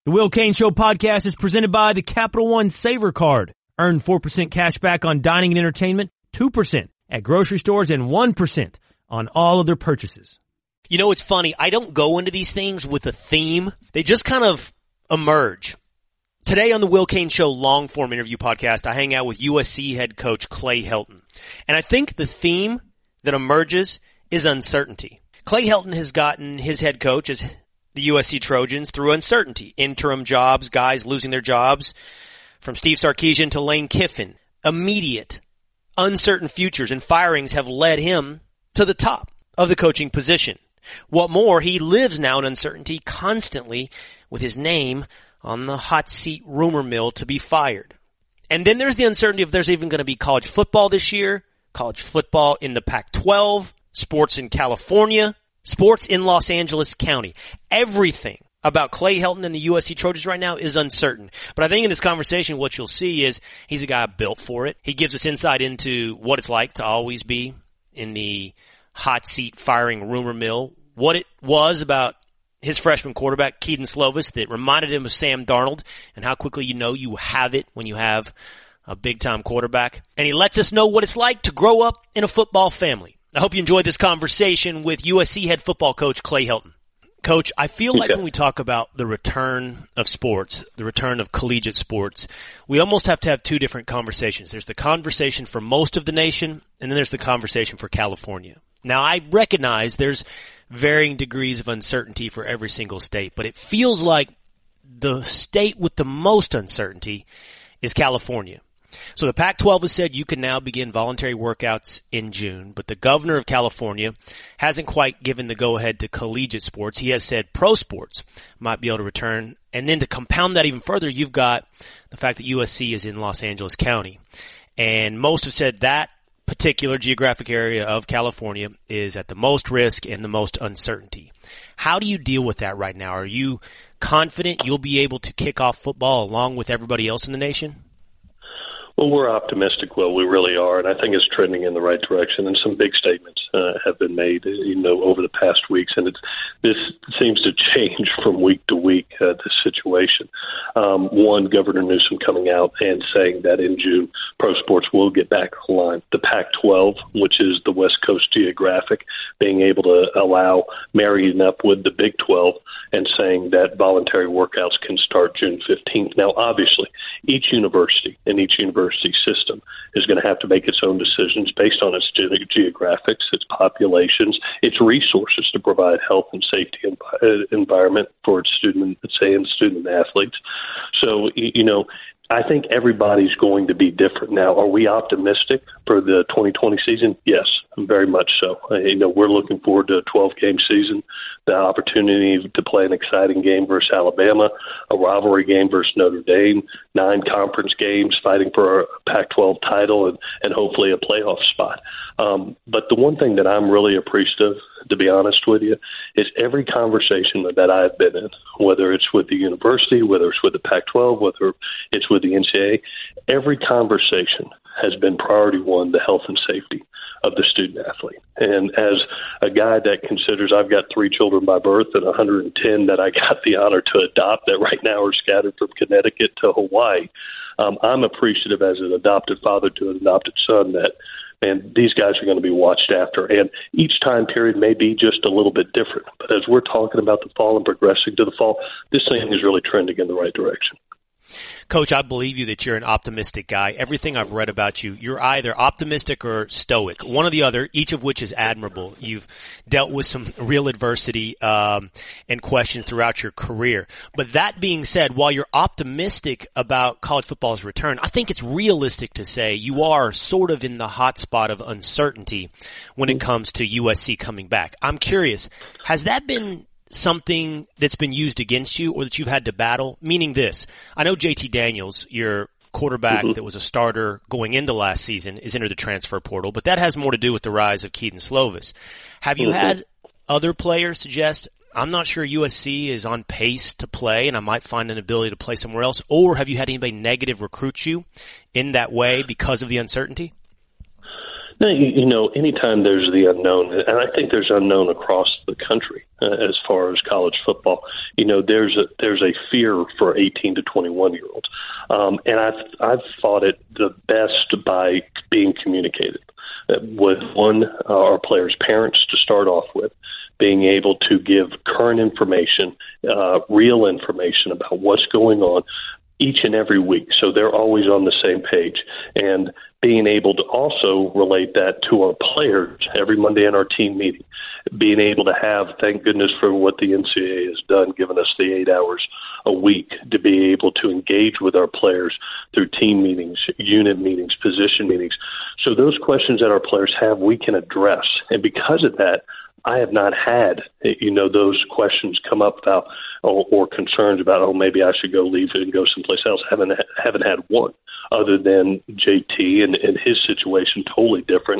The Will Cain Show podcast is presented by the Capital One Saver Card. Earn 4% cash back on dining and entertainment, 2% at grocery stores, and 1% on all other purchases. You know, it's funny. I don't go into these things with a theme. They just kind of emerge. Today on the Will Cain Show long-form interview podcast, I hang out with USC head coach Clay Helton. And I think the theme that emerges is uncertainty. Clay Helton has gotten his head coach as the USC Trojans through uncertainty. Interim jobs, guys losing their jobs, from Steve Sarkisian to Lane Kiffin. Immediate, uncertain futures and firings have led him to the top of the coaching position. What more, he lives now in uncertainty constantly with his name on the hot seat rumor mill to be fired. And then there's the uncertainty if there's even going to be college football this year, college football in the Pac-12, sports in California, sports in Los Angeles County. Everything about Clay Helton and the USC Trojans right now is uncertain. But I think in this conversation what you'll see is he's a guy built for it. He gives us insight into what it's like to always be in the hot seat firing rumor mill, what it was about his freshman quarterback, Kedon Slovis, that reminded him of Sam Darnold, and how quickly you know you have it when you have a big-time quarterback. And he lets us know what it's like to grow up in a football family. I hope you enjoyed this conversation with USC head football coach Clay Helton. Coach, I feel like when we talk about the return of sports, the return of collegiate sports, we almost have to have two different conversations. There's the conversation for most of the nation, and then there's the conversation for California. Now, I recognize there's varying degrees of uncertainty for every single state, but it feels like the state with the most uncertainty is California. So the Pac-12 has said you can now begin voluntary workouts in June, but the governor of California hasn't quite given the go-ahead to collegiate sports. He has said pro sports might be able to return. And then to compound that even further, you've got the fact that USC is in Los Angeles County. And most have said that particular geographic area of California is at the most risk and the most uncertainty. How do you deal with that right now? Are you confident you'll be able to kick off football along with everybody else in the nation? Well, we're optimistic, Will. We really are, and I think it's trending in the right direction. And some big statements have been made, over the past weeks, and this seems to change from week to week. This situation. One, Governor Newsom coming out and saying that in June, pro sports will get back online. The Pac-12, which is the West Coast geographic, being able to allow marrying up with the Big 12 and saying that voluntary workouts can start June 15th. Now, obviously, each university and each university system is going to have to make its own decisions based on its geographics, its populations, its resources to provide health and safety environment for its student athletes. So, I think everybody's going to be different. Now, are we optimistic for the 2020 season? Yes, very much so. We're looking forward to a 12-game season, the opportunity to play an exciting game versus Alabama, a rivalry game versus Notre Dame, 9 conference games fighting for a Pac-12 title, and hopefully a playoff spot. But the one thing that I'm really appreciative, to be honest with you, is every conversation that I've been in, whether it's with the university, whether it's with the Pac-12, whether it's with the NCAA, every conversation has been priority one, the health and safety of the student athlete. And as a guy that considers I've got 3 children by birth and 110 that I got the honor to adopt that right now are scattered from Connecticut to Hawaii, I'm appreciative as an adopted father to an adopted son that, man, these guys are going to be watched after. And each time period may be just a little bit different. But as we're talking about the fall and progressing to the fall, this thing is really trending in the right direction. Coach, I believe you that you're an optimistic guy. Everything I've read about you, you're either optimistic or stoic, one or the other, each of which is admirable. You've dealt with some real adversity and questions throughout your career. But that being said, while you're optimistic about college football's return, I think it's realistic to say you are sort of in the hot spot of uncertainty when it comes to USC coming back. I'm curious, has that been something that's been used against you or that you've had to battle? Meaning this, I know JT Daniels, your quarterback that was a starter going into last season, is entered the transfer portal, but that has more to do with the rise of Kedon Slovis. Have you had other players suggest, I'm not sure USC is on pace to play and I might find an ability to play somewhere else, or have you had anybody negative recruit you in that way because of the uncertainty? No, anytime there's the unknown, and I think there's unknown across the country as far as college football. There's a fear for 18 to 21-year-olds, and I've fought it the best by being communicated with our players' parents to start off with, being able to give current information, real information about what's going on each and every week, so they're always on the same page, and being able to also relate that to our players every Monday in our team meeting, being able to have, thank goodness for what the NCAA has done, giving us the 8 hours a week to be able to engage with our players through team meetings, unit meetings, position meetings. So those questions that our players have, we can address. And because of that, I have not had, those questions come up about or concerns about, maybe I should go leave it and go someplace else. Haven't had one, other than JT and his situation totally different,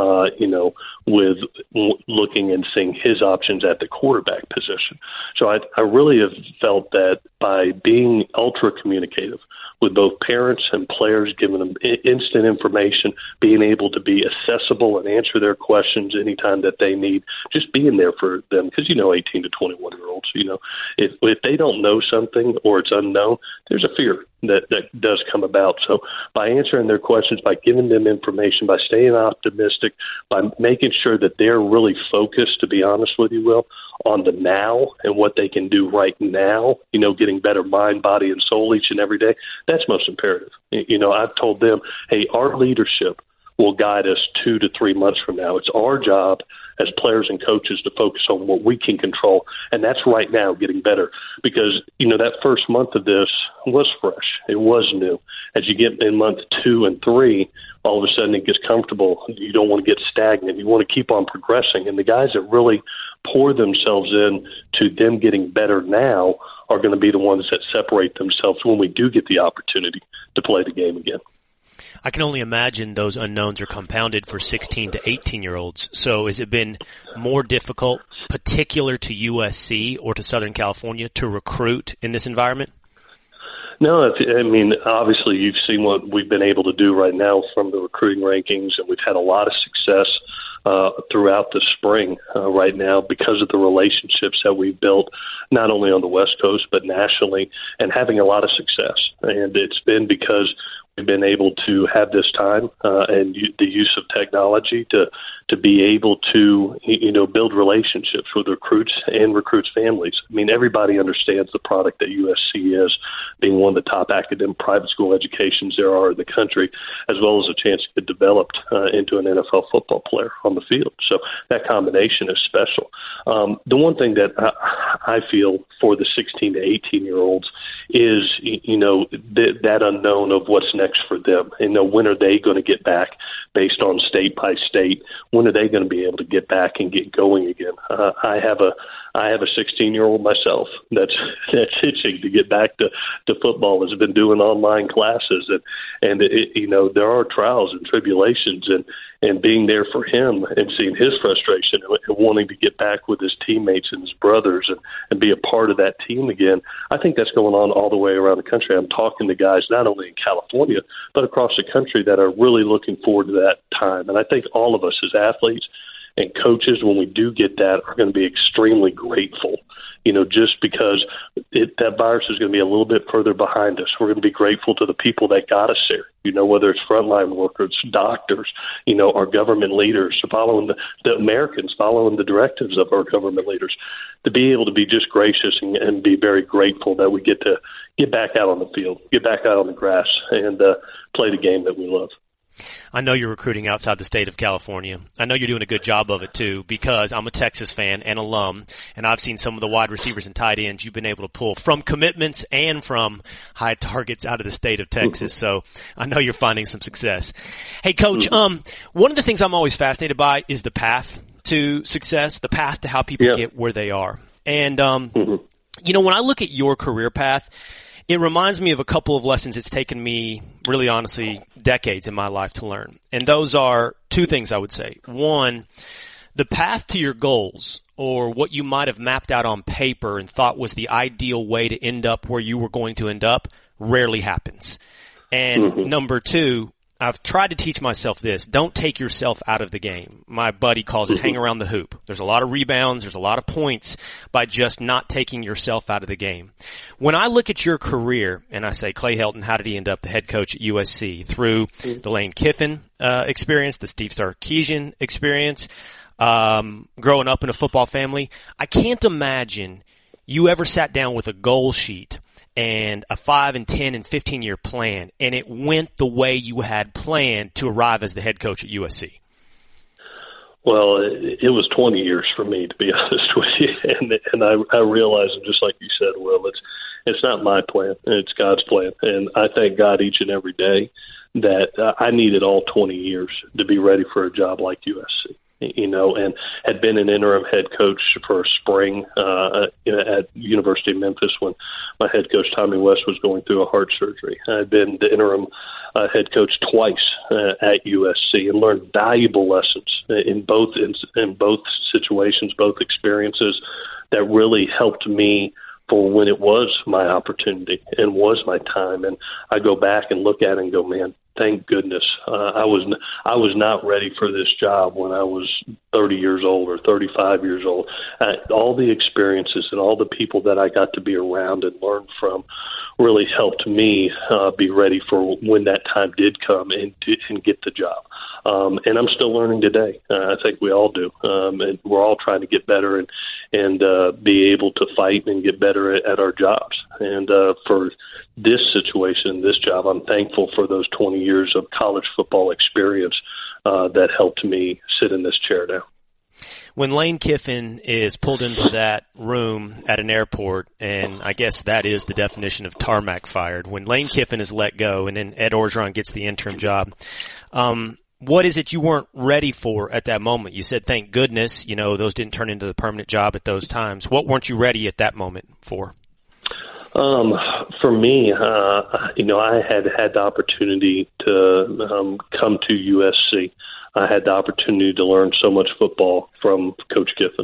with looking and seeing his options at the quarterback position. So I really have felt that by being ultra communicative with both parents and players, giving them instant information, being able to be accessible and answer their questions anytime that they need, just being there for them. Because, 18 to 21-year-olds, if they don't know something or it's unknown, there's a fear that does come about. So by answering their questions, by giving them information, by staying optimistic, by making sure that they're really focused, to be honest with you, Will, on the now and what they can do right now, getting better mind, body, and soul each and every day, that's most imperative. I've told them, hey, our leadership will guide us 2 to 3 months from now. It's our job as players and coaches to focus on what we can control, and that's right now getting better because, that first month of this was fresh. It was new. As you get in month 2 and 3, all of a sudden it gets comfortable. You don't want to get stagnant. You want to keep on progressing, and the guys that really pour themselves in to them getting better now are going to be the ones that separate themselves when we do get the opportunity to play the game again. I can only imagine those unknowns are compounded for 16 to 18-year-olds. So has it been more difficult, particular to USC or to Southern California, to recruit in this environment? No, obviously you've seen what we've been able to do right now from the recruiting rankings, and we've had a lot of success throughout the spring right now because of the relationships that we've built, not only on the West Coast but nationally, and having a lot of success. And it's been because we've been able to have this time and the use of technology to be able to build relationships with recruits and recruits' families. Everybody understands the product that USC is, being one of the top academic private school educations there are in the country, as well as a chance to get developed into an NFL football player on the field. So that combination is special. The one thing that I feel for the 16 to 18-year-olds is, that unknown of what's next for them. When are they going to get back based on state by state? When are they going to be able to get back and get going again? I have a 16-year-old myself that's itching to get back to football. Has been doing online classes, and there are trials and tribulations, and being there for him and seeing his frustration and wanting to get back with his teammates and his brothers and be a part of that team again. I think that's going on all the way around the country. I'm talking to guys not only in California but across the country that are really looking forward to that time. And I think all of us as athletes and coaches, when we do get that, are going to be extremely grateful, just because that virus is going to be a little bit further behind us. We're going to be grateful to the people that got us there, whether it's frontline workers, doctors, our government leaders, following the Americans, following the directives of our government leaders, to be able to be just gracious and be very grateful that we get to get back out on the field, get back out on the grass, and play the game that we love. I know you're recruiting outside the state of California. I know you're doing a good job of it too, because I'm a Texas fan and alum, and I've seen some of the wide receivers and tight ends you've been able to pull from commitments and from high targets out of the state of Texas. So I know you're finding some success. Hey, Coach, one of the things I'm always fascinated by is the path to success, the path to how people get where they are. And, when I look at your career path, it reminds me of a couple of lessons it's taken me, really honestly, decades in my life to learn. And those are two things I would say. One, the path to your goals, or what you might have mapped out on paper and thought was the ideal way to end up where you were going to end up, rarely happens. And number two, I've tried to teach myself this. Don't take yourself out of the game. My buddy calls it hang around the hoop. There's a lot of rebounds. There's a lot of points by just not taking yourself out of the game. When I look at your career and I say, Clay Helton, how did he end up the head coach at USC? Through the Lane Kiffin experience, the Steve Sarkisian experience, growing up in a football family. I can't imagine you ever sat down with a goal sheet and a 5 and 10 and 15-year plan, and it went the way you had planned to arrive as the head coach at USC? Well, it was 20 years for me, to be honest with you, and I realized, just like you said, Will, it's not my plan, it's God's plan, and I thank God each and every day that I needed all 20 years to be ready for a job like USC. And had been an interim head coach for a spring at University of Memphis when my head coach Tommy West was going through a heart surgery. I had been the interim head coach twice at USC and learned valuable lessons in both situations, both experiences that really helped me for when it was my opportunity and was my time. And I go back and look at it and go, man, thank goodness. I was not ready for this job when I was 30 years old or 35 years old. All the experiences and all the people that I got to be around and learn from really helped me be ready for when that time did come and get the job. And I'm still learning today. I think we all do. And we're all trying to get better and be able to fight and get better at our jobs. And for this situation, this job, I'm thankful for those 20 years of college football experience that helped me sit in this chair now. When Lane Kiffin is pulled into that room at an airport, and I guess that is the definition of tarmac fired, when Lane Kiffin is let go and then Ed Orgeron gets the interim job, what is it you weren't ready for at that moment? You said, thank goodness, those didn't turn into the permanent job at those times. What weren't you ready at that moment for? For me, I had the opportunity to come to USC. I had the opportunity to learn so much football from Coach Kiffin,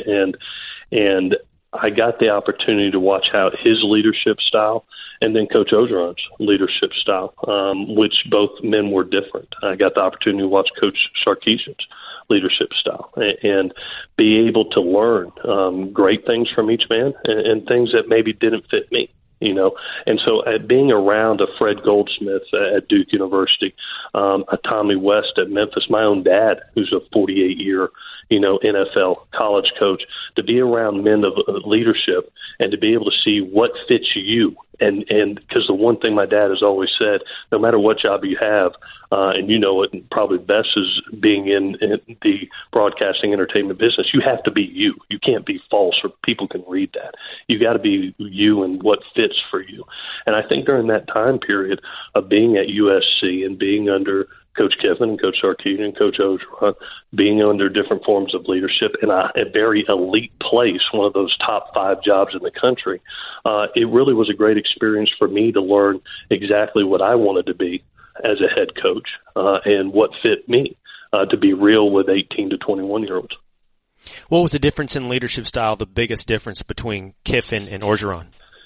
and I got the opportunity to watch out his leadership style and then Coach Orgeron's leadership style, which both men were different. I got the opportunity to watch Coach Sarkisian's leadership style and be able to learn great things from each man and things that maybe didn't fit me. And so being around a Fred Goldsmith at Duke University, a Tommy West at Memphis, my own dad, who's a 48-year, NFL college coach, to be around men of leadership and to be able to see what fits you. And because the one thing my dad has always said, no matter what job you have, and it probably best is being in the broadcasting entertainment business, you have to be you. You can't be false or people can read that. You got to be you and what fits for you. And I think during that time period of being at USC and being under Coach Kiffin and Coach Sarkisian and Coach Orgeron, being under different forms of leadership in a very elite place, one of those top 5 jobs in the country, it really was a great experience for me to learn exactly what I wanted to be as a head coach and what fit me to be real with 18 to 21-year-olds. What was the difference in leadership style, the biggest difference between Kiffin and Orgeron?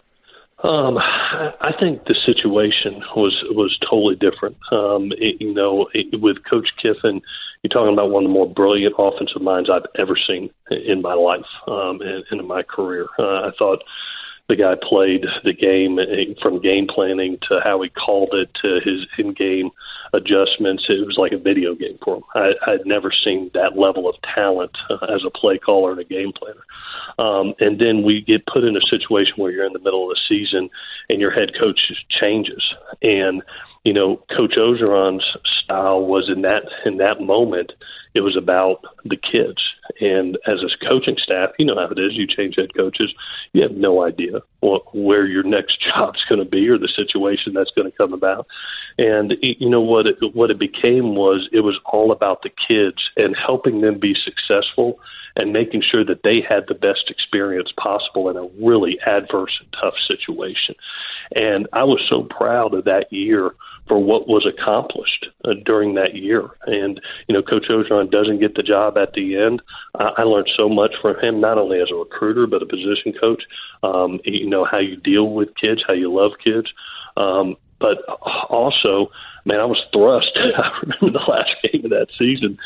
I think the situation was totally different. With Coach Kiffin, you're talking about one of the more brilliant offensive minds I've ever seen in my life and in my career. I thought the guy played the game from game planning to how he called it to his in-game adjustments. It was like a video game for him. I'd never seen that level of talent as a play caller and a game planner. And then we get put in a situation where you're in the middle of the season and your head coach changes. And, Coach Orgeron's style was in that moment, it was about the kids. And as a coaching staff, you know how it is. You change head coaches. You have no idea where your next job's going to be or the situation that's going to come about. And what it became was it was all about the kids and helping them be successful and making sure that they had the best experience possible in a really adverse and tough situation. And I was so proud of that year for what was accomplished during that year. And, Coach Orgeron doesn't get the job at the end. I learned so much from him, not only as a recruiter, but a position coach, how you deal with kids, how you love kids. but also, man, I was thrust. I remember the last game of that season,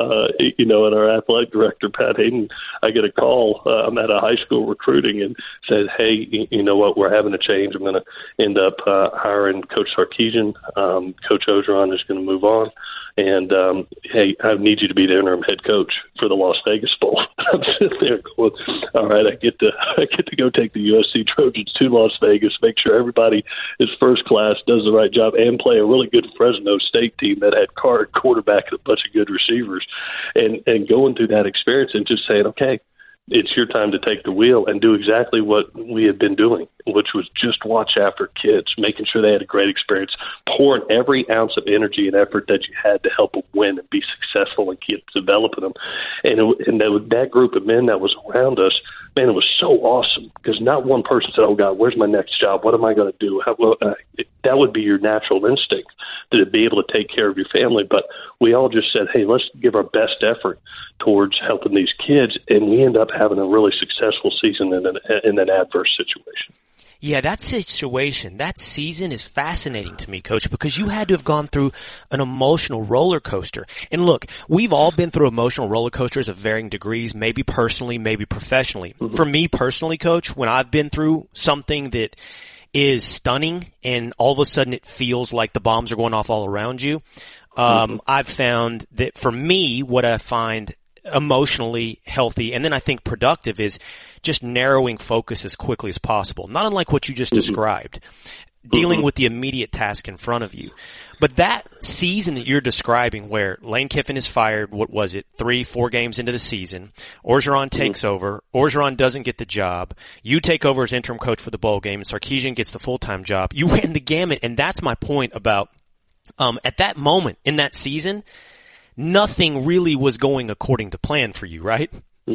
and our athletic director, Pat Hayden, I get a call. I'm at a high school recruiting and said, hey, you know what, we're having a change. I'm going to end up hiring Coach Sarkisian. Coach Ogeron is going to move on. And, hey, I need you to be the interim head coach for the Las Vegas Bowl. I'm sitting there going, all right, I get to go take the USC Trojans to Las Vegas, make sure everybody is first class, does the right job, and play a really good Fresno State team that had quarterback and a bunch of good receivers, and going through that experience and just saying, okay, it's your time to take the wheel and do exactly what we had been doing, which was just watch after kids, making sure they had a great experience, pouring every ounce of energy and effort that you had to help them win and be successful and keep developing them. And that group of men that was around us, man, it was so awesome because not one person said, oh, God, where's my next job? What am I going to do? That would be your natural instinct to be able to take care of your family. But we all just said, hey, let's give our best effort towards helping these kids. And we end up having a really successful season in an adverse situation. Yeah, that situation, that season is fascinating to me, Coach, because you had to have gone through an emotional roller coaster. And look, we've all been through emotional roller coasters of varying degrees, maybe personally, maybe professionally. Mm-hmm. For me personally, Coach, when I've been through something that is stunning and all of a sudden it feels like the bombs are going off all around you, I've found that for me, what I find emotionally healthy and then I think productive is just narrowing focus as quickly as possible. Not unlike what you just described, dealing with the immediate task in front of you. But that season that you're describing where Lane Kiffin is fired, what was it, 3-4 games into the season, Orgeron takes over, Orgeron doesn't get the job, you take over as interim coach for the bowl game, and Sarkisian gets the full-time job. You ran the gamut, and that's my point about at that moment in that season, nothing really was going according to plan for you, right?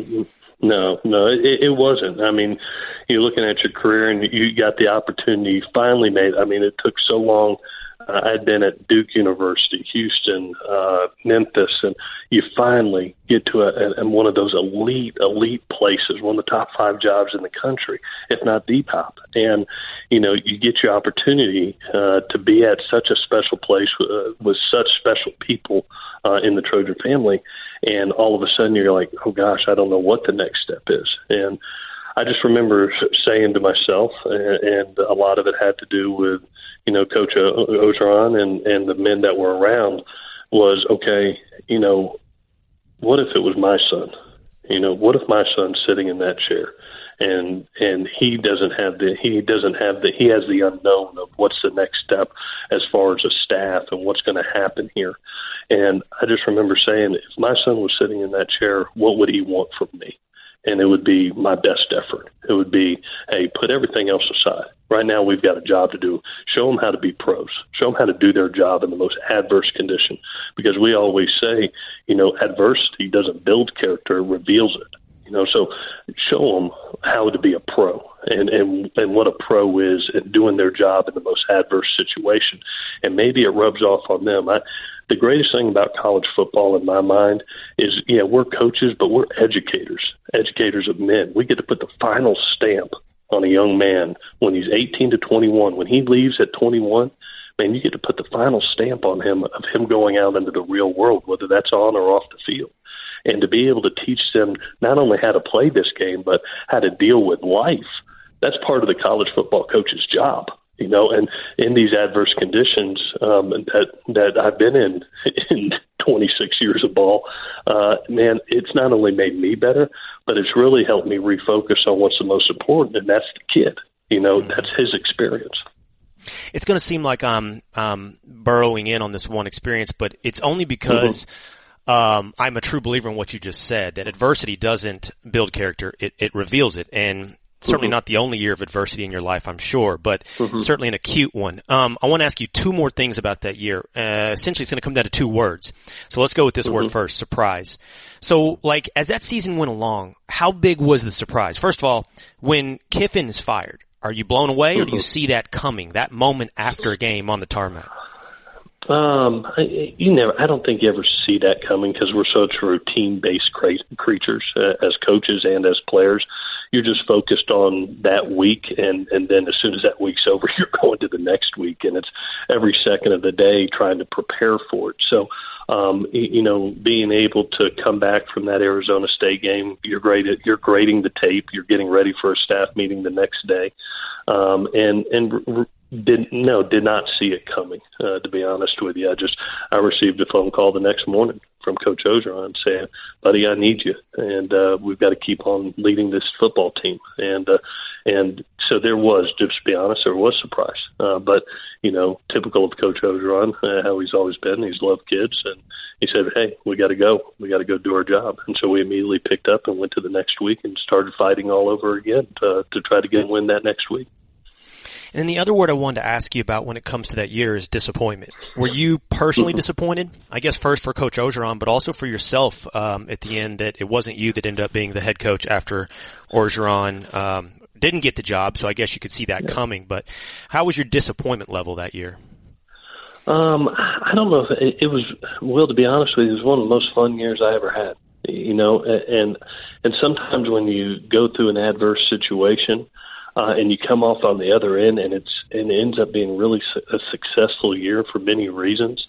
No, it wasn't. I mean, you're looking at your career and you got the opportunity you finally made. I mean, it took so long. I'd been at Duke University, Houston, Memphis, and you finally get to one of those elite places, one of the top 5 jobs in the country, if not the top. And, you get your opportunity to be at such a special place with such special people in the Trojan family. And all of a sudden you're like, oh gosh, I don't know what the next step is. And I just remember saying to myself, and a lot of it had to do with, Coach Ogeron and the men that were around was, okay, what if it was my son? What if my son's sitting in that chair and he has the unknown of what's the next step as far as a staff and what's going to happen here. And I just remember saying, if my son was sitting in that chair, what would he want from me? And it would be my best effort. It would be, hey, put everything else aside. Right now we've got a job to do. Show them how to be pros. Show them how to do their job in the most adverse condition. Because we always say, adversity doesn't build character, it reveals it. So show them how to be a pro and what a pro is and doing their job in the most adverse situation. And maybe it rubs off on them. The greatest thing about college football in my mind is, we're coaches, but we're educators of men. We get to put the final stamp on a young man when he's 18 to 21. When he leaves at 21, man, you get to put the final stamp on him of him going out into the real world, whether that's on or off the field. And to be able to teach them not only how to play this game, but how to deal with life, that's part of the college football coach's job. And in these adverse conditions that I've been in 26 years of ball, man, it's not only made me better, but it's really helped me refocus on what's the most important, and that's the kid. That's his experience. It's going to seem like I'm burrowing in on this one experience, but it's only because I'm a true believer in what you just said, that adversity doesn't build character, it reveals it. And certainly not the only year of adversity in your life, I'm sure, but certainly an acute one. I want to ask you 2 more things about that year. Essentially, it's going to come down to 2 words. So let's go with this word first, surprise. So, as that season went along, how big was the surprise? First of all, when Kiffin is fired, are you blown away or do you see that coming, that moment after a game on the tarmac? I don't think you ever see that coming because we're such routine-based creatures as coaches and as players. You're just focused on that week, and then as soon as that week's over, you're going to the next week, and every second of the day trying to prepare for it. So, being able to come back from that Arizona State game, you're grading the tape, you're getting ready for a staff meeting the next day, did not see it coming, to be honest with you. I received a phone call the next morning from Coach Orgeron saying, buddy, I need you, and we've got to keep on leading this football team. And so there was, just to be honest, there was surprise. But, typical of Coach Orgeron, how he's always been, he's loved kids, and he said, hey, we got to go. We got to go do our job. And so we immediately picked up and went to the next week and started fighting all over again to try to win that next week. And then the other word I wanted to ask you about when it comes to that year is disappointment. Were you personally disappointed? I guess first for Coach Orgeron, but also for yourself at the end that it wasn't you that ended up being the head coach after Orgeron didn't get the job, so I guess you could see that coming. But how was your disappointment level that year? I don't know if it was, Will, to be honest with you, it was one of the most fun years I ever had. And sometimes when you go through an adverse situation, and you come off on the other end, and it ends up being really a successful year for many reasons.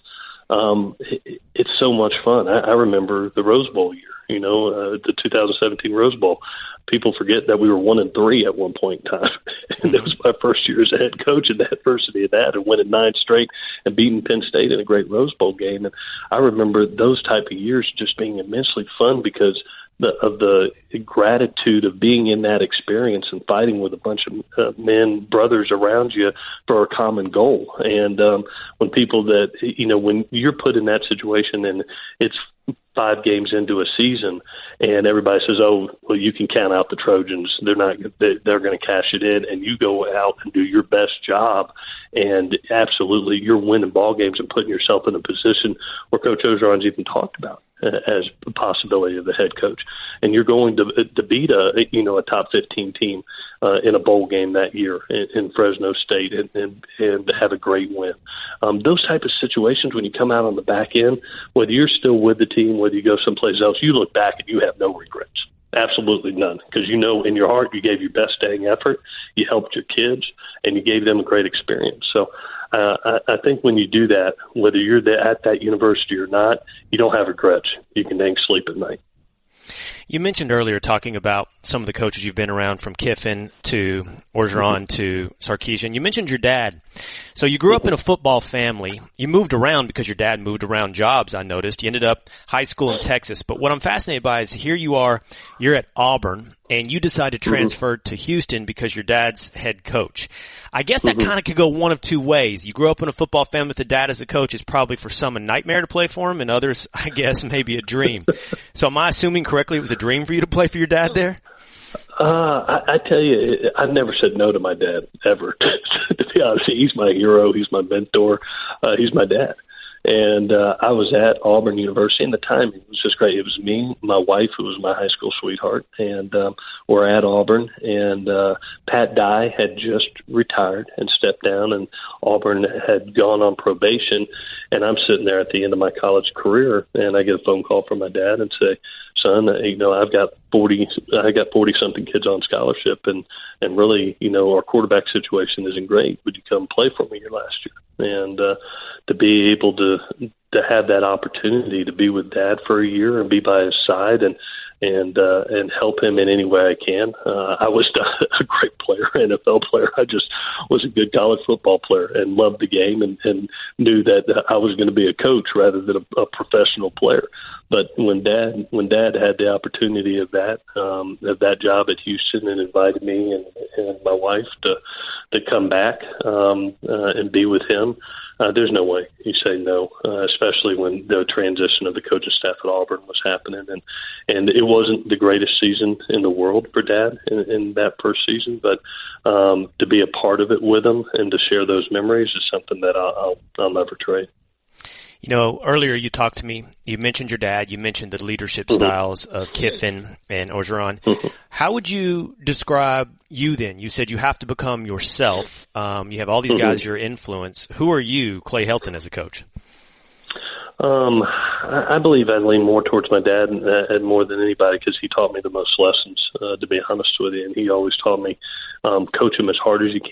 It's so much fun. I remember the Rose Bowl year, the 2017 Rose Bowl. People forget that we were 1-3 at one point in time, and it was my first year as a head coach, and the adversity of that, and winning 9 straight and beating Penn State in a great Rose Bowl game. And I remember those type of years just being immensely fun because of the gratitude of being in that experience and fighting with a bunch of brothers around you for a common goal. And when people when you're put in that situation and it's 5 games into a season and everybody says, oh, well, you can count out the Trojans. They're going to cash it in, and you go out and do your best job. And absolutely, you're winning ball games and putting yourself in a position where Coach Orgeron's even talked about as a possibility of the head coach. And you're going to beat a top 15 team in a bowl game that year in Fresno State and have a great win. Those type of situations, when you come out on the back end, whether you're still with the team, whether you go someplace else, you look back and you have no regrets. Absolutely none. Because in your heart you gave your best dang effort, you helped your kids, and you gave them a great experience. So I think when you do that, whether you're at that university or not, you don't have regrets. You can dang sleep at night. You mentioned earlier talking about some of the coaches you've been around, from Kiffin to Orgeron to Sarkisian. You mentioned your dad. So you grew up in a football family. You moved around because your dad moved around jobs, I noticed. You ended up high school in Texas. But what I'm fascinated by is here you are, you're at Auburn, and you decide to transfer to Houston because your dad's head coach. I guess that kind of could go one of two ways. You grew up in a football family with a dad as a coach. It's probably for some a nightmare to play for him, and others, I guess, maybe a dream. So am I assuming correctly it was a dream for you to play for your dad there? I tell you, I've never said no to my dad, ever. To be honest, he's my hero. He's my mentor. He's my dad. And I was at Auburn University, and the timing was just great. It was me, my wife, who was my high school sweetheart, and we're at Auburn. And Pat Dye had just retired and stepped down, and Auburn had gone on probation. And I'm sitting there at the end of my college career, and I get a phone call from my dad and say, son, I've got 40-something kids on scholarship, and really, our quarterback situation isn't great. Would you come play for me your last year? And to be able to have that opportunity to be with Dad for a year and be by his side and help him in any way I can. I was a great player, NFL player. I just was a good college football player and loved the game and knew that I was going to be a coach rather than a professional player. But when Dad had the opportunity of that job at Houston and invited me and my wife to come back and be with him, there's no way you say no, especially when the transition of the coaching staff at Auburn was happening. And it wasn't the greatest season in the world for Dad in that first season, but to be a part of it with him and to share those memories is something that I'll never trade. Earlier you talked to me, you mentioned your dad, you mentioned the leadership styles of Kiffin and Orgeron. How would you describe you then? You said you have to become yourself. You have all these guys your influence. Who are you, Clay Helton, as a coach? I believe I lean more towards my dad and more than anybody because he taught me the most lessons, to be honest with you. And he always taught me, coach him as hard as you can,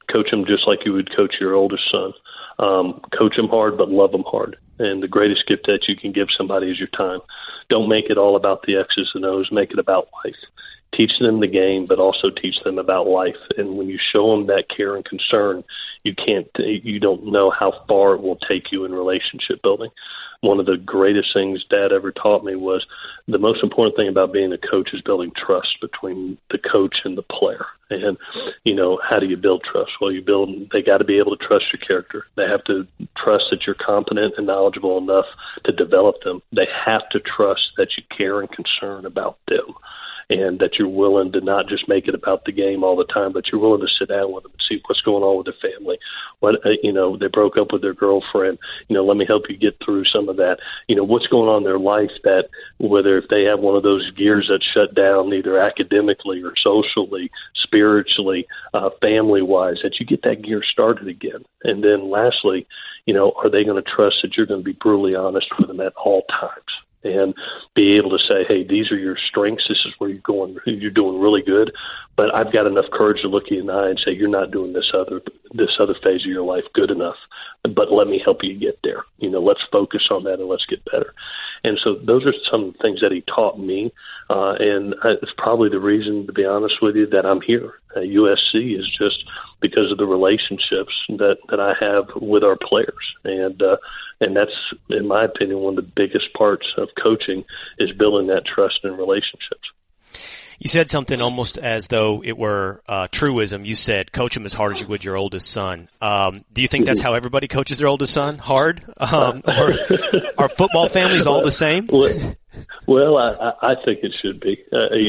Coach them just like you would coach your oldest son. Coach them hard, but love them hard. And the greatest gift that you can give somebody is your time. Don't make it all about the X's and O's. Make it about life. Teach them the game, but also teach them about life. And when you show them that care and concern, you don't know how far it will take you in relationship building. One of the greatest things Dad ever taught me was the most important thing about being a coach is building trust between the coach and the player. And, how do you build trust? Well, they got to be able to trust your character. They have to trust that you're competent and knowledgeable enough to develop them. They have to trust that you care and concern about them, and that you're willing to not just make it about the game all the time, but you're willing to sit down with them and see what's going on with their family. They broke up with their girlfriend. Let me help you get through some of that. What's going on in their life, that whether if they have one of those gears that shut down either academically or socially, spiritually, family-wise, that you get that gear started again. And then lastly, are they going to trust that you're going to be brutally honest with them at all times? And be able to say, hey, these are your strengths. This is where you're doing really good. But I've got enough courage to look you in the eye and say, you're not doing this other phase of your life good enough. But let me help you get there. Let's focus on that and let's get better. And so those are some things that he taught me. And it's probably the reason, to be honest with you, that I'm here at USC, is just because of the relationships that I have with our players. And that's, in my opinion, one of the biggest parts of coaching is building that trust in relationships. You said something almost as though it were truism. You said, coach him as hard as you would your oldest son. Do you think that's how everybody coaches their oldest son? Hard? Or are football families all the same? Well, I think it should be.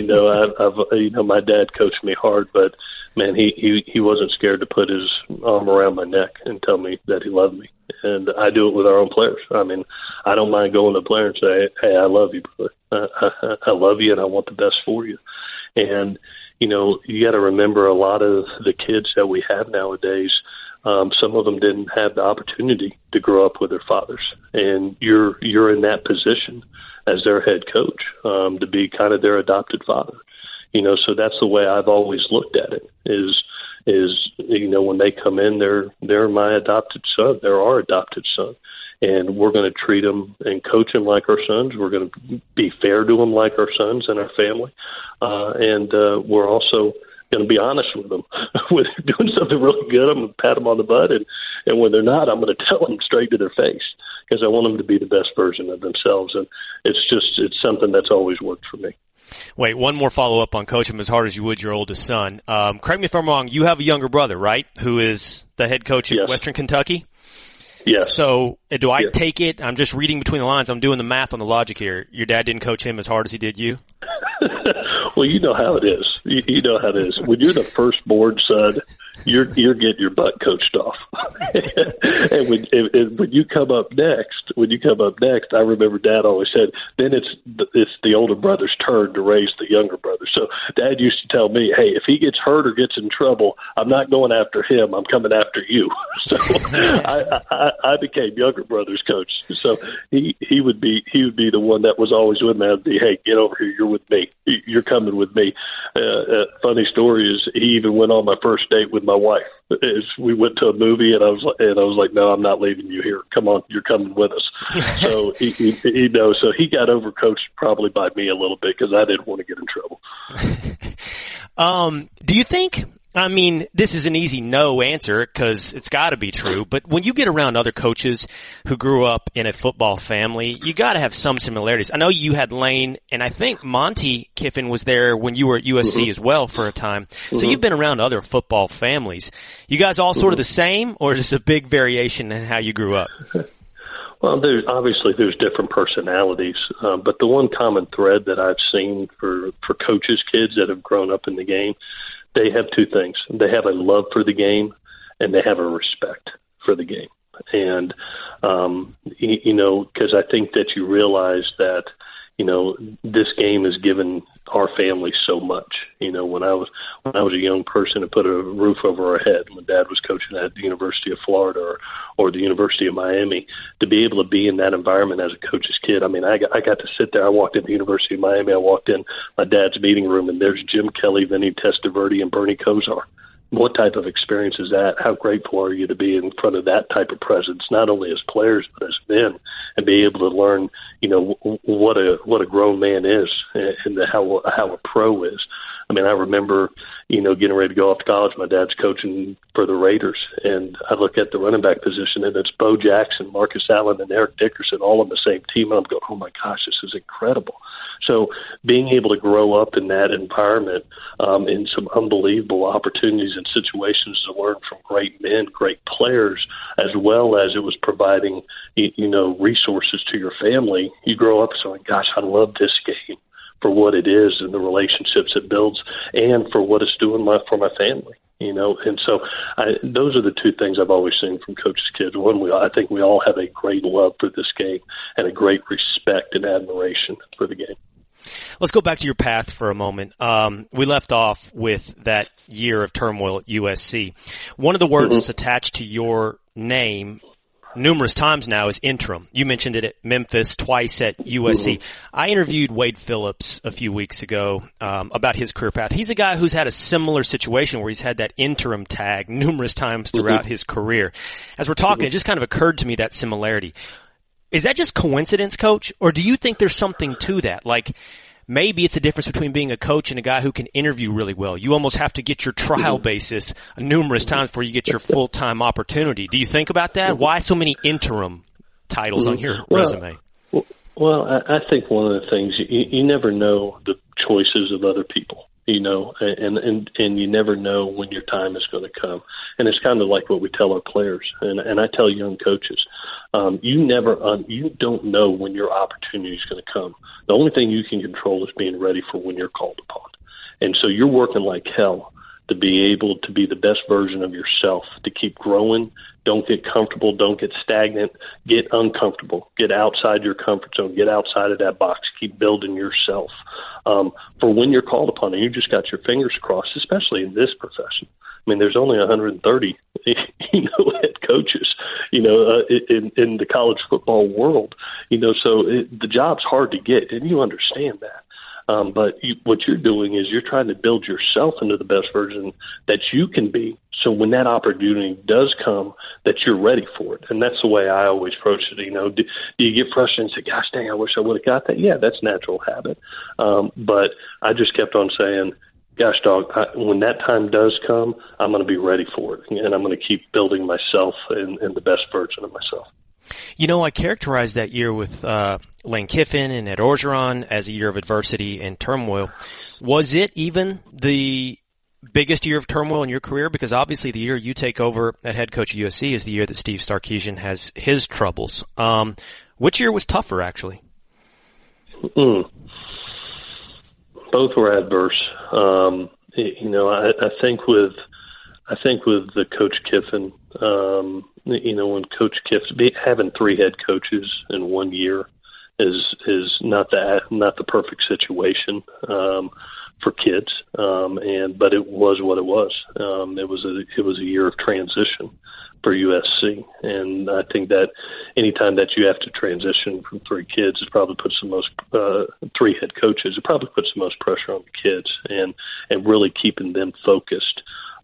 My dad coached me hard, but man, he wasn't scared to put his arm around my neck and tell me that he loved me. And I do it with our own players. I mean, I don't mind going to a player and say, hey, I love you, brother. I love you and I want the best for you. And, you got to remember a lot of the kids that we have nowadays, some of them didn't have the opportunity to grow up with their fathers. And you're in that position as their head coach, to be kind of their adopted father. So that's the way I've always looked at it, is when they come in, they're my adopted son. They're our adopted son. And we're going to treat them and coach them like our sons. We're going to be fair to them like our sons and our family. And we're also going to be honest with them. When they're doing something really good, I'm going to pat them on the butt. And when they're not, I'm going to tell them straight to their face, because I want them to be the best version of themselves. And it's something that's always worked for me. Wait, one more follow-up on coach him as hard as you would your oldest son. Correct me if I'm wrong, you have a younger brother, right, who is the head coach at Western Kentucky? Yes. So do I take it, I'm just reading between the lines, I'm doing the math on the logic here, your dad didn't coach him as hard as he did you? Well, you know how it is. You know how it is. When you're the firstborn son, you're getting your butt coached off. And when you come up next, I remember Dad always said, then it's the older brother's turn to raise the younger brother. So Dad used to tell me, hey, if he gets hurt or gets in trouble, I'm not going after him. I'm coming after you. So I became younger brother's coach. So he would be the one that was always with me. I'd be, hey, get over here. You're with me. You're coming with me. Funny story is he even went on my first date with my wife. As we went to a movie, and I was like, no, I'm not leaving you here. Come on, you're coming with us. So he knows. So he got overcoached probably by me a little bit, because I didn't want to get in trouble. Do you think? I mean, this is an easy no answer because it's got to be true. But when you get around other coaches who grew up in a football family, you got to have some similarities. I know you had Lane, and I think Monty Kiffin was there when you were at USC as well for a time. So you've been around other football families. You guys all sort of the same, or is this a big variation in how you grew up? Well, there's different personalities, but the one common thread that I've seen for coaches' kids that have grown up in the game, they have two things. They have a love for the game, and they have a respect for the game. And, because I think that you realize that, this game has given our family so much. When I was a young person to put a roof over our head, when Dad was coaching at the University of Florida or the University of Miami, to be able to be in that environment as a coach's kid. I mean, I got to sit there. I walked into the University of Miami. I walked in my dad's meeting room, and there's Jim Kelly, Vinny Testaverde, and Bernie Kosar. what type of experience is that? How grateful are you to be in front of that type of presence, not only as players but as men, and be able to learn, what a grown man is and how a pro is. I mean, I remember, getting ready to go off to college. My dad's coaching for the Raiders, and I look at the running back position, and it's Bo Jackson, Marcus Allen, and Eric Dickerson all on the same team, and I'm going, oh my gosh, this is incredible. So being able to grow up in that environment, in some unbelievable opportunities and situations to learn from great men, great players, as well as it was providing, resources to your family. You grow up saying, gosh, I love this game for what it is and the relationships it builds and for what it's doing for my family. And so those are the two things I've always seen from coaches' kids. One, I think we all have a great love for this game and a great respect and admiration for the game. Let's go back to your path for a moment. We left off with that year of turmoil at USC. One of the words that's attached to your name numerous times now is interim. You mentioned it at Memphis, twice at USC. I interviewed Wade Phillips a few weeks ago about his career path. He's a guy who's had a similar situation where he's had that interim tag numerous times throughout his career. As we're talking, it just kind of occurred to me that similarity. Is that just coincidence, Coach, or do you think there's something to that? Like, maybe it's a difference between being a coach and a guy who can interview really well. You almost have to get your trial basis numerous times before you get your full-time opportunity. Do you think about that? Why so many interim titles on your resume? Well, I think one of the things, you never know the choices of other people, and you never know when your time is going to come. And it's kind of like what we tell our players, and I tell young coaches, you don't know when your opportunity is going to come. The only thing you can control is being ready for when you're called upon. And so you're working like hell to be able to be the best version of yourself, to keep growing. Don't get comfortable. Don't get stagnant. Get uncomfortable. Get outside your comfort zone. Get outside of that box. Keep building yourself for when you're called upon. And you just got your fingers crossed, especially in this profession. I mean, there's only 130, head coaches, in the college football world, so the job's hard to get, and you understand that. But what you're doing is you're trying to build yourself into the best version that you can be. So when that opportunity does come, that you're ready for it. And that's the way I always approach it. Do you get frustrated and say, gosh, dang, I wish I would have got that? Yeah, that's natural habit. But I just kept on saying, gosh, dog, when that time does come, I'm going to be ready for it. And I'm going to keep building myself and the best version of myself. I characterized that year with Lane Kiffin and Ed Orgeron as a year of adversity and turmoil. Was it even the biggest year of turmoil in your career? Because obviously the year you take over at head coach at USC is the year that Steve Sarkisian has his troubles. Which year was tougher, actually? Both were adverse. I think with the Coach Kiffin, when Coach Kiffin having three head coaches in 1 year is not the perfect situation for kids. But it was what it was. It was a year of transition for USC, and I think that anytime that you have to transition from three kids, it probably puts the most three head coaches. It probably puts the most pressure on the kids, and really keeping them focused.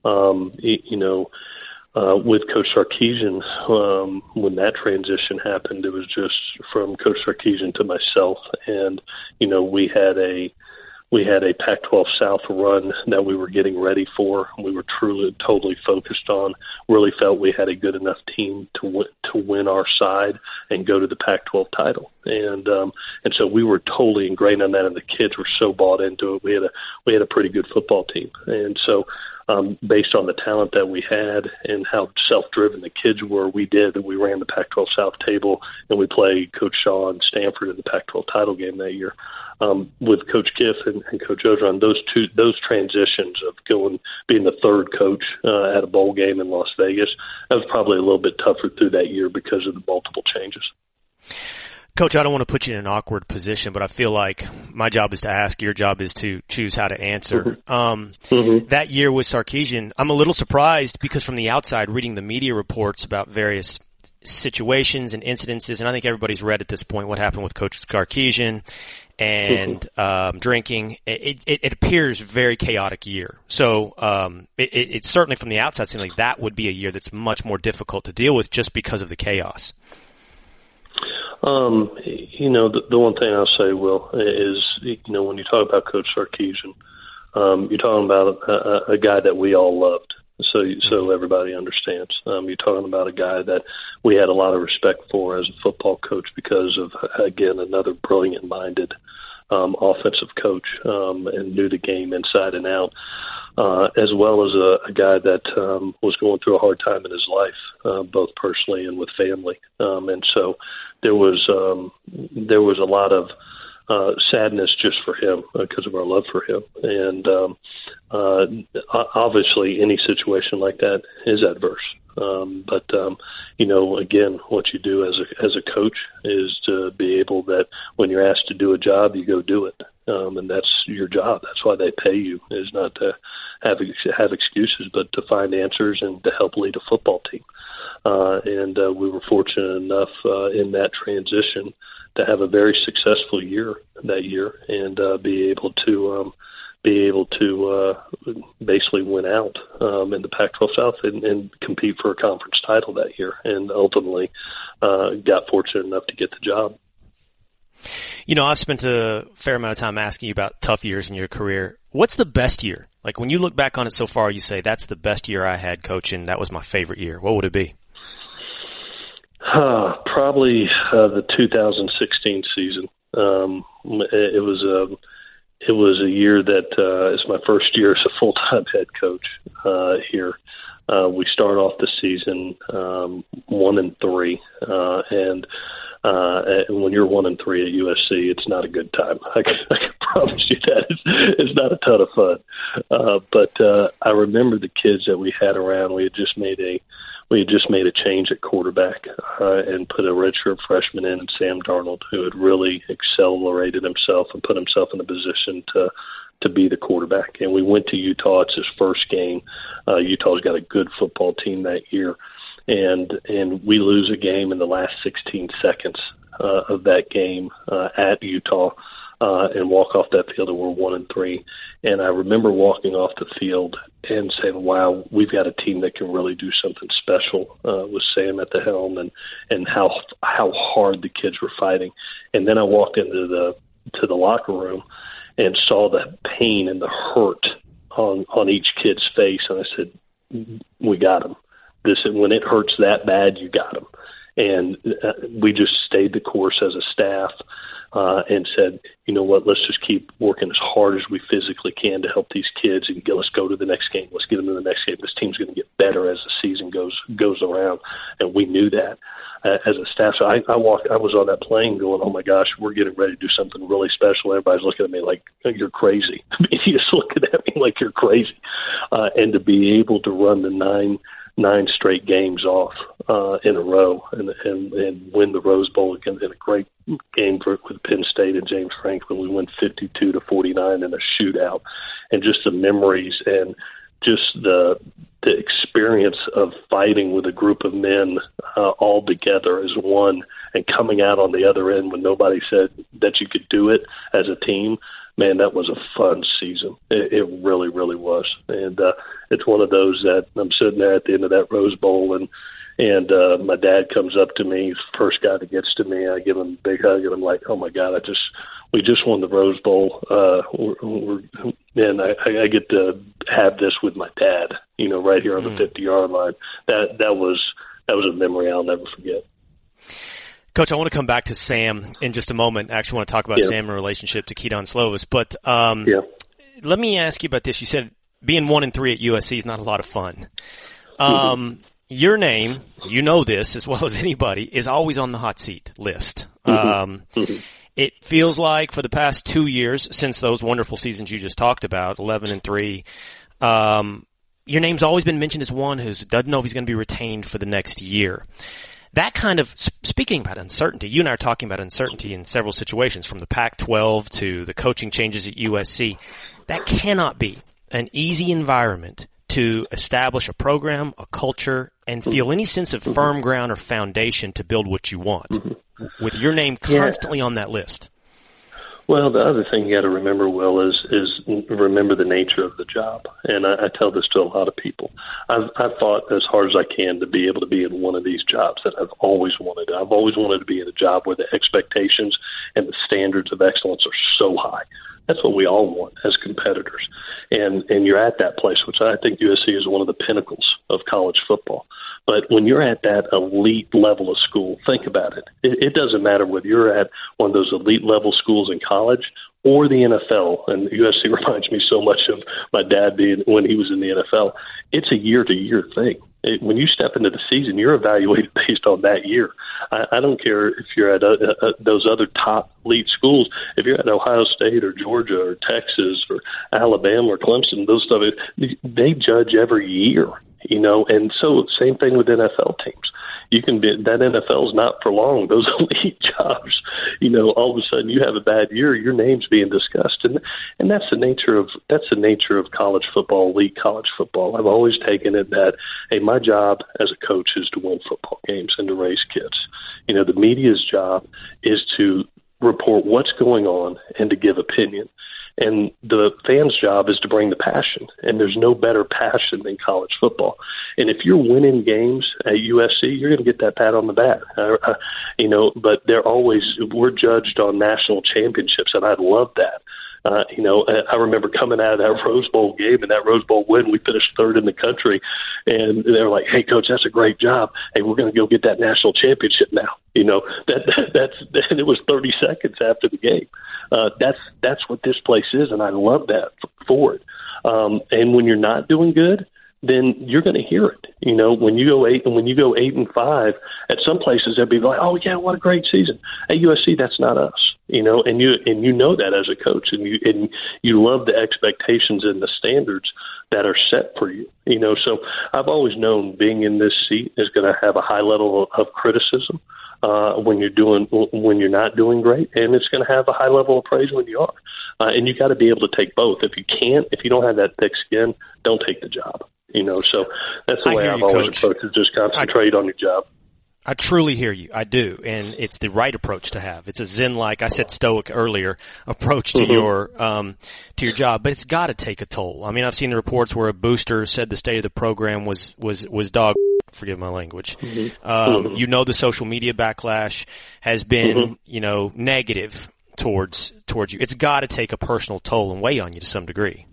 With Coach Sarkisian, when that transition happened, it was just from Coach Sarkisian to myself, and we had a Pac-12 South run that we were getting ready for. We were totally focused on. Really felt we had a good enough team to win our side and go to the Pac-12 title. And so we were totally ingrained on that, and the kids were so bought into it. We had a pretty good football team, and so. Based on the talent that we had and how self-driven the kids were, we ran the Pac-12 South table, and we played Coach Shaw and Stanford in the Pac-12 title game that year. With Coach Kiff and Coach Orgeron, those transitions of being the third coach at a bowl game in Las Vegas, that was probably a little bit tougher through that year because of the multiple changes. Coach, I don't want to put you in an awkward position, but I feel like my job is to ask, your job is to choose how to answer. That year with Sarkisian, I'm a little surprised because from the outside, reading the media reports about various situations and incidences, and I think everybody's read at this point what happened with Coach Sarkisian and drinking. It appears very chaotic year. So it's certainly from the outside seems like that would be a year that's much more difficult to deal with just because of the chaos. The one thing I'll say, Will, is, when you talk about Coach Sarkisian, you're talking about a guy that we all loved. So everybody understands. You're talking about a guy that we had a lot of respect for as a football coach because of, again, another brilliant-minded offensive coach and knew the game inside and out, as well as a guy that was going through a hard time in his life, both personally and with family. And so there was a lot of sadness just for him because of our love for him. And obviously any situation like that is adverse. But again, what you do as a coach is to be able that when you're asked to do a job, you go do it. And that's your job. That's why they pay you, is not to have excuses, but to find answers and to help lead a football team. And we were fortunate enough in that transition to have a very successful year that year and be able to basically win out in the Pac-12 South and compete for a conference title that year, and ultimately got fortunate enough to get the job. I've spent a fair amount of time asking you about tough years in your career. What's the best year? Like when you look back on it so far, you say, that's the best year I had coaching. That was my favorite year. What would it be? Probably the 2016 season. It was a year that it's my first year as a full-time head coach here. We start off the season 1-3, and when you're 1-3 at USC, it's not a good time. I can promise you that it's not a ton of fun. But I remember the kids that we had around. We had just made a change at quarterback and put a redshirt freshman in, and Sam Darnold, who had really accelerated himself and put himself in a position to be the quarterback. And we went to Utah. It's his first game. Utah's got a good football team that year. And we lose a game in the last 16 seconds of that game at Utah and walk off that field, and we're 1-3. And I remember walking off the field and saying, wow, we've got a team that can really do something special with Sam at the helm and how hard the kids were fighting. And then I walked into the locker room and saw the pain and the hurt on each kid's face. And I said, we got him. When it hurts that bad, you got him. And we just stayed the course as a staff and said, you know what, let's just keep working as hard as we physically can to help these kids and let's go to the next game. Let's get them to the next game. This team's going to get better as the season goes around. And we knew that as a staff. So I was on that plane going, oh my gosh, we're getting ready to do something really special. Everybody's looking at me like, you're crazy. I mean, he's looking at me like you're crazy. And to be able to run the nine straight games off in a row and win the Rose Bowl again in a great game with Penn State and James Franklin. We went 52-49 in a shootout, and just the memories and just the experience of fighting with a group of men all together as one and coming out on the other end when nobody said that you could do it as a team. Man, that was a fun season. It really, really was. And it's one of those that I'm sitting there at the end of that Rose Bowl, and my dad comes up to me. He's the first guy that gets to me. I give him a big hug, and I'm like, oh, my God, we just won the Rose Bowl. And I get to have this with my dad, right here on the 50-yard line. That was a memory I'll never forget. Coach, I want to come back to Sam in just a moment. I actually want to talk about Sam in relationship to Kedon Slovis. But let me ask you about this. You said being 1-3 at USC is not a lot of fun. Your name, you know this as well as anybody, is always on the hot seat list. It feels like for the past 2 years, since those wonderful seasons you just talked about, 11-3, your name's always been mentioned as one who doesn't know if he's going to be retained for the next year. That kind of, speaking about uncertainty, you and I are talking about uncertainty in several situations, from the Pac-12 to the coaching changes at USC. That cannot be an easy environment to establish a program, a culture, and feel any sense of firm ground or foundation to build what you want, with your name constantly on that list? Well, the other thing you got to remember, Will, is remember the nature of the job. And I tell this to a lot of people. I've fought as hard as I can to be able to be in one of these jobs that I've always wanted. I've always wanted to be in a job where the expectations and the standards of excellence are so high. That's what we all want as competitors. And you're at that place, which I think USC is one of the pinnacles of college football. But when you're at that elite level of school, think about it. It doesn't matter whether you're at one of those elite level schools in college or the NFL. And USC reminds me so much of my dad being when he was in the NFL. It's a year-to-year thing. When you step into the season, you're evaluated based on that year. I don't care if you're at those other top elite schools. If you're at Ohio State or Georgia or Texas or Alabama or Clemson, those stuff, they judge every year. You know, and so same thing with NFL teams. You can be that NFL is not for long. Those elite jobs, you know, all of a sudden you have a bad year, your name's being discussed, and that's the nature of college football, elite college football. I've always taken it that, hey, my job as a coach is to win football games and to raise kids. You know, the media's job is to report what's going on and to give opinion. And the fans' job is to bring the passion, and there's no better passion than college football. And if you're winning games at USC, you're going to get that pat on the back, you know. But we're judged on national championships, and I love that. You know, I remember coming out of that Rose Bowl game and that Rose Bowl win, we finished third in the country, and they were like, "Hey, coach, that's a great job. Hey, we're going to go get that national championship now." You know, and it was 30 seconds after the game. That's what this place is, and I love that for it. And when you're not doing good, then you're going to hear it. You know, when you go 8-5, at some places they'll be like, "Oh yeah, what a great season." At USC, that's not us. You know, and you know that as a coach, and you love the expectations and the standards that are set for you. You know, so I've always known being in this seat is going to have a high level of criticism when you're not doing great, and it's going to have a high level of praise when you are. And you got to be able to take both. If you don't have that thick skin, don't take the job. You know, so that's the way I've always approached it. Just concentrate on your job. I truly hear you. I do. And it's the right approach to have. It's a Zen-like, I said stoic earlier, approach to your job, but it's got to take a toll. I mean, I've seen the reports where a booster said the state of the program was dog, forgive my language. You know, the social media backlash has been, you know, negative towards you. It's got to take a personal toll and weigh on you to some degree.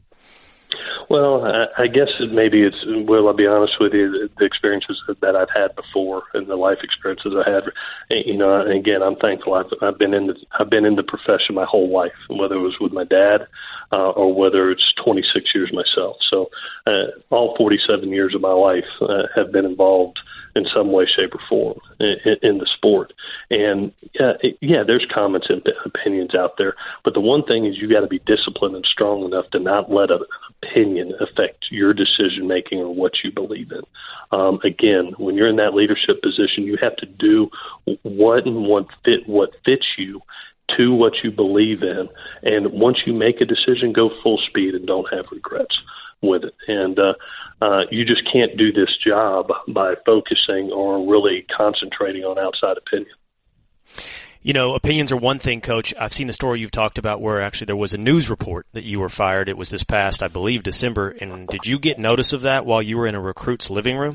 Well, I guess I'll be honest with you, the experiences that I've had before and the life experiences I had, you know, and again, I'm thankful I've been in the profession my whole life, whether it was with my dad, or whether it's 26 years myself. So, all 47 years of my life, have been involved in some way, shape, or form in the sport. And there's comments and opinions out there, but the one thing is you got to be disciplined and strong enough to not let an opinion affect your decision making or what you believe in. Again, when you're in that leadership position, you have to do what fits you to what you believe in. And once you make a decision, go full speed and don't have regrets with it. And you just can't do this job by focusing or really concentrating on outside opinion. You know, opinions are one thing, Coach. I've seen the story you've talked about where actually there was a news report that you were fired. It was this past, I believe, December. And did you get notice of that while you were in a recruit's living room?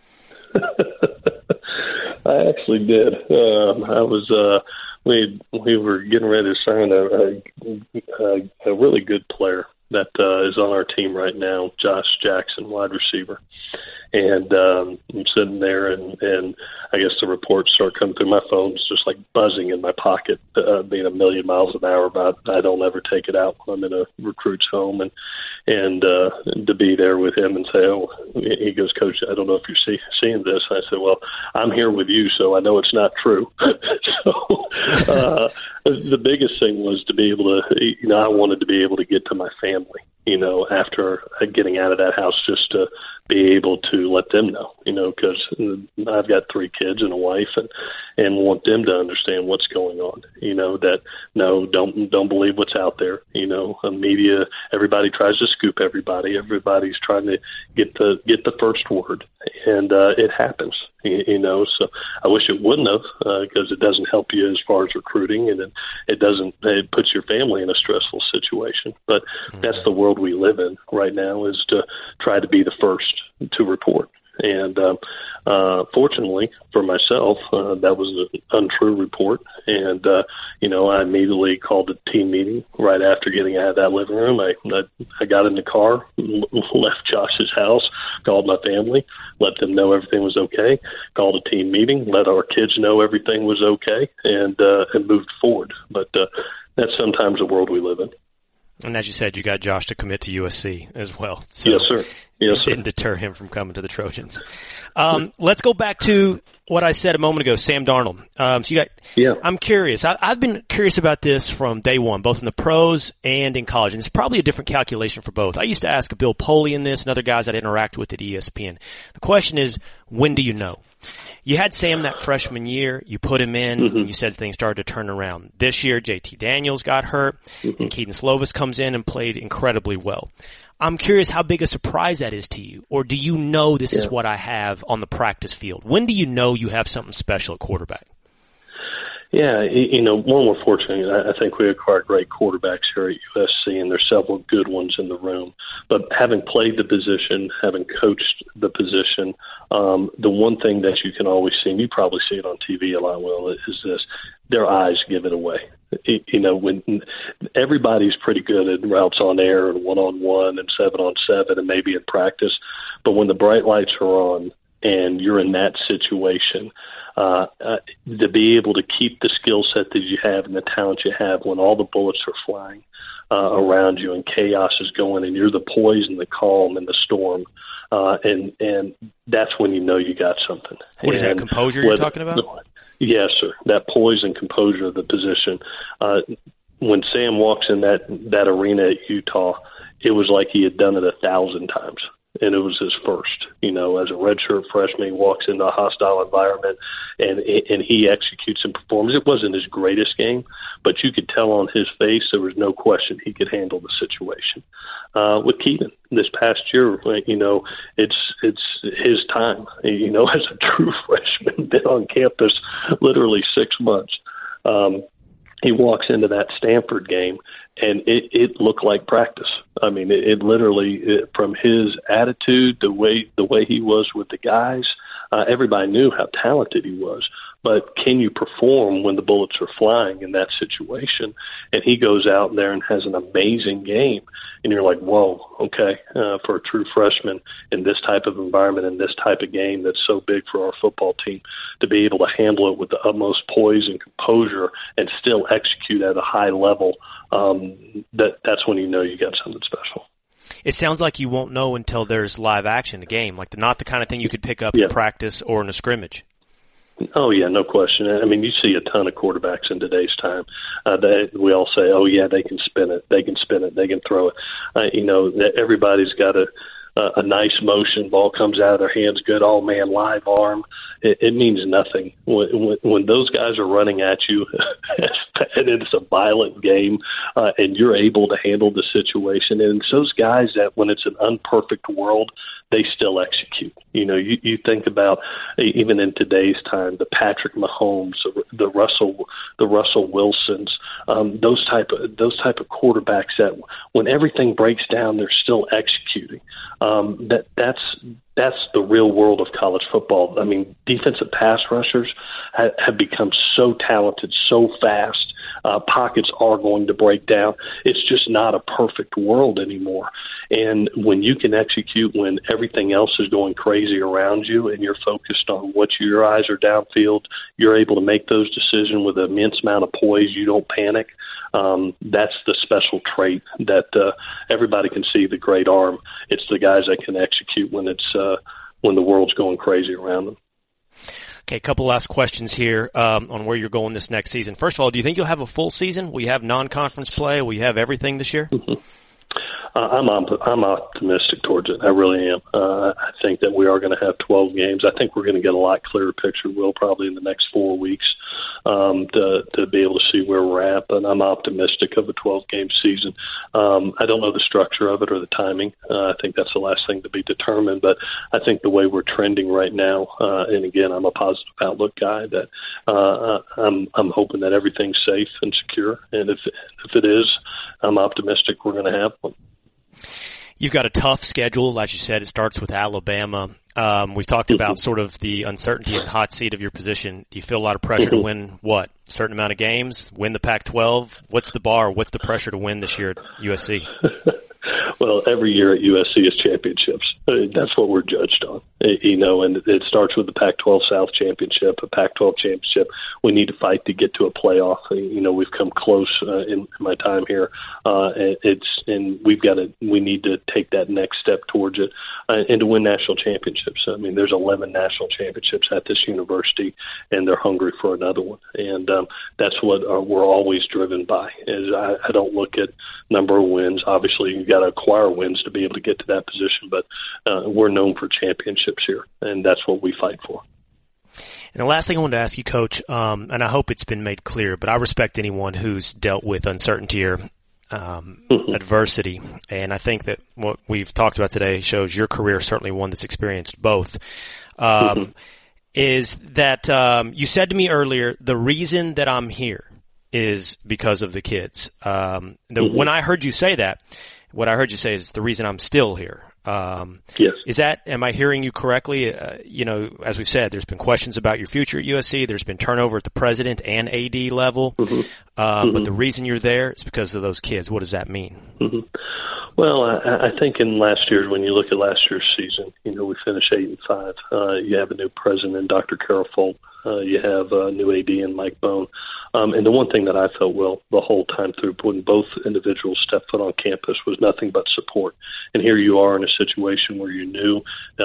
I actually did. I was we were getting ready to sign a really good player that is on our team right now, Josh Jackson, wide receiver. And I'm sitting there, and I guess the reports start coming through my phone. It's just like buzzing in my pocket, being a million miles an hour about I don't ever take it out when I'm in a recruit's home. And to be there with him and say, oh, he goes, Coach, I don't know if you're seeing this. I said, well, I'm here with you, so I know it's not true. So the biggest thing was to be able to, you know, I wanted to be able to get to my family, you know, after getting out of that house, just to be able to let them know, because I've got 3 kids and a wife, and want them to understand what's going on. That no, don't believe what's out there. Media, everybody tries to scoop everybody. Everybody's trying to get the first word, and it happens. So I wish it wouldn't have, because it doesn't help you as far as recruiting, and it puts your family in a stressful situation. But that's the world we live in right now, is to try to be the first to report. And fortunately for myself, that was an untrue report. And, I immediately called a team meeting right after getting out of that living room. I got in the car, left Josh's house, called my family, let them know everything was okay, called a team meeting, let our kids know everything was okay, and moved forward. But that's sometimes the world we live in. And as you said, you got Josh to commit to USC as well. So yes, sir. Yes, sir. Didn't deter him from coming to the Trojans. Let's go back to what I said a moment ago, Sam Darnold. I'm curious. I've been curious about this from day one, both in the pros and in college. And it's probably a different calculation for both. I used to ask Bill Poley in this and other guys I'd interact with at ESPN. The question is, when do you know? You had Sam that freshman year. You put him in, and you said things started to turn around. This year, JT Daniels got hurt, and Keaton Slovis comes in and played incredibly well. I'm curious how big a surprise that is to you, or do you know this is what I have on the practice field? When do you know you have something special at quarterback? Yeah, one, we're fortunate. I think we acquired great quarterbacks here at USC, and there's several good ones in the room. But having played the position, having coached the position, the one thing that you can always see, and you probably see it on TV a lot, Will, is this: their eyes give it away. When everybody's pretty good at routes on air and 1-on-1 and 7-on-7 and maybe in practice, but when the bright lights are on and you're in that situation, to be able to keep the skill set that you have and the talent you have when all the bullets are flying around you and chaos is going, and you're the poise and the calm and the storm, and that's when you know you got something. What is that, composure you're talking about? Yes, sir. That poise and composure of the position. When Sam walks in that arena at Utah, it was like he had done it 1,000 times. And it was his first, as a redshirt freshman, he walks into a hostile environment and he executes and performs. It wasn't his greatest game, but you could tell on his face there was no question he could handle the situation. With Keaton this past year, it's his time, as a true freshman, been on campus literally 6 months. He walks into that Stanford game, and it looked like practice. I mean, it literally, from his attitude, the way he was with the guys, everybody knew how talented he was. But can you perform when the bullets are flying in that situation? And he goes out there and has an amazing game. And you're like, whoa, okay, for a true freshman in this type of environment, in this type of game that's so big for our football team, to be able to handle it with the utmost poise and composure and still execute at a high level, that's when you know you got something special. It sounds like you won't know until there's live action, a game, like not the kind of thing you could pick up in practice or in a scrimmage. Oh, yeah, no question. I mean, you see a ton of quarterbacks in today's time. We all say, oh, yeah, they can spin it. They can spin it. They can throw it. Everybody's got a nice motion. Ball comes out of their hands good. Oh, man, live arm. It means nothing. When those guys are running at you and it's a violent game and you're able to handle the situation, and it's those guys that when it's an unperfect world, they still execute. You think about, even in today's time, the Patrick Mahomes, the Russell Wilsons, those type of quarterbacks that when everything breaks down, they're still executing. That's the real world of college football. I mean, defensive pass rushers have become so talented, so fast. Pockets are going to break down. It's just not a perfect world anymore. And when you can execute when everything else is going crazy around you and you're focused on what your eyes are downfield, you're able to make those decisions with an immense amount of poise. You don't panic. That's the special trait that everybody can see, the great arm. It's the guys that can execute when the world's going crazy around them. Okay, a couple last questions here on where you're going this next season. First of all, do you think you'll have a full season? Will you have non-conference play? Will you have everything this year? I'm optimistic towards it. I really am. I think that we are going to have 12 games. I think we're going to get a lot clearer picture, Will, probably in the next 4 weeks to be able to see where we're at. But I'm optimistic of a 12-game season. I don't know the structure of it or the timing. I think that's the last thing to be determined. But I think the way we're trending right now, and again, I'm a positive outlook guy, that I'm hoping that everything's safe and secure. And if it is, I'm optimistic we're going to have one. You've got a tough schedule. As you said, it starts with Alabama. We've talked about sort of the uncertainty and hot seat of your position. Do you feel a lot of pressure to win what? A certain amount of games? Win the Pac-12? What's the bar? What's the pressure to win this year at USC? Well, every year at USC is championships. That's what we're judged on, and it starts with the Pac-12 South Championship, a Pac-12 championship. We need to fight to get to a playoff. We've come close in my time here, and we need to take that next step towards it and to win national championships. I mean, there's 11 national championships at this university, and they're hungry for another one. And that's what we're always driven by. Is I don't look at number of wins. Obviously, you've got to acquire wins to be able to get to that position, but we're known for championships here, and that's what we fight for. And the last thing I wanted to ask you, Coach, and I hope it's been made clear, but I respect anyone who's dealt with uncertainty or adversity, and I think that what we've talked about today shows your career, certainly one that's experienced both. Is that you said to me earlier, the reason that I'm here is because of the kids. When I heard you say that, what I heard you say is the reason I'm still here. Yes. Am I hearing you correctly? As we've said, there's been questions about your future at USC. There's been turnover at the president and AD level. But the reason you're there is because of those kids. What does that mean? Well, I think in last year, when you look at last year's season, we finished 8-5. You have a new president, Dr. Carol Folt. You have a new AD in Mike Bone. And the one thing that I felt, Will, the whole time through when both individuals stepped foot on campus was nothing but support. And here you are in a situation where you knew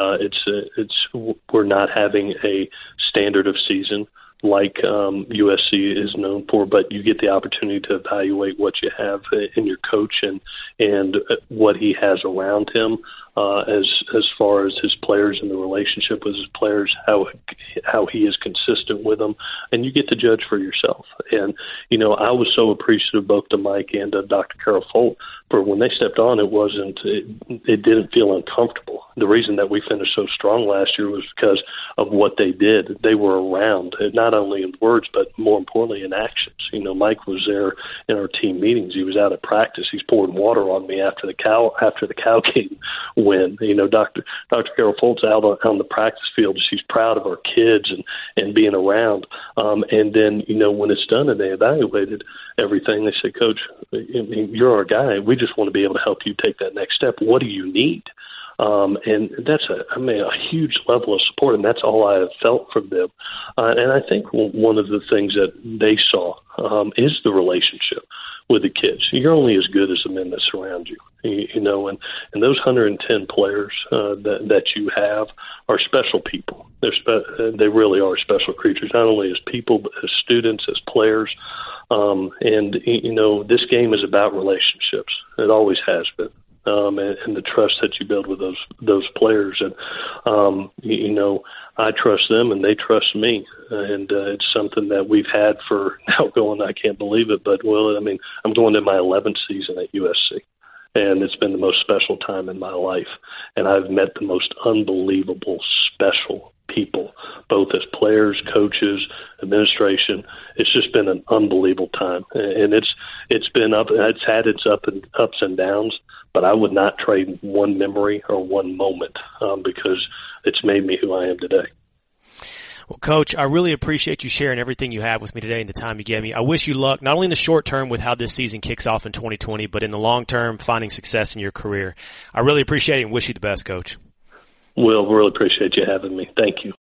we're not having a standard of season like USC is known for, but you get the opportunity to evaluate what you have in your coach and what he has around him as far as his players and the relationship with his players, how he is consistent with them, and you get to judge for yourself. And I was so appreciative both to Mike and to Dr. Carol Folt for when they stepped on. It didn't feel uncomfortable. The reason that we finished so strong last year was because of what they did. They were around, not only in words, but more importantly in actions. Mike was there in our team meetings. He was out at practice. He's pouring water on me after the cow game win. Dr. Carol Folt's out on the practice field. She's proud of our kids and being around. And then, when it's done and they evaluated everything, they said, Coach, you're our guy. We just want to be able to help you take that next step. What do you need? And that's a huge level of support, and that's all I have felt from them. And I think one of the things that they saw is the relationship with the kids. You're only as good as the men that surround you, and those 110 players that you have are special people. They really are special creatures, not only as people, but as students, as players. This game is about relationships. It always has been. And the trust that you build with those players. And, I trust them and they trust me. And it's something that we've had for now I can't believe it, but I'm going to my 11th season at USC. And it's been the most special time in my life. And I've met the most unbelievable, special people, both as players, coaches, administration. It's just been an unbelievable time. And it's been it's had its ups and downs. But I would not trade one memory or one moment because it's made me who I am today. Well, Coach, I really appreciate you sharing everything you have with me today and the time you gave me. I wish you luck, not only in the short term with how this season kicks off in 2020, but in the long term, finding success in your career. I really appreciate it and wish you the best, Coach. Will, really appreciate you having me. Thank you.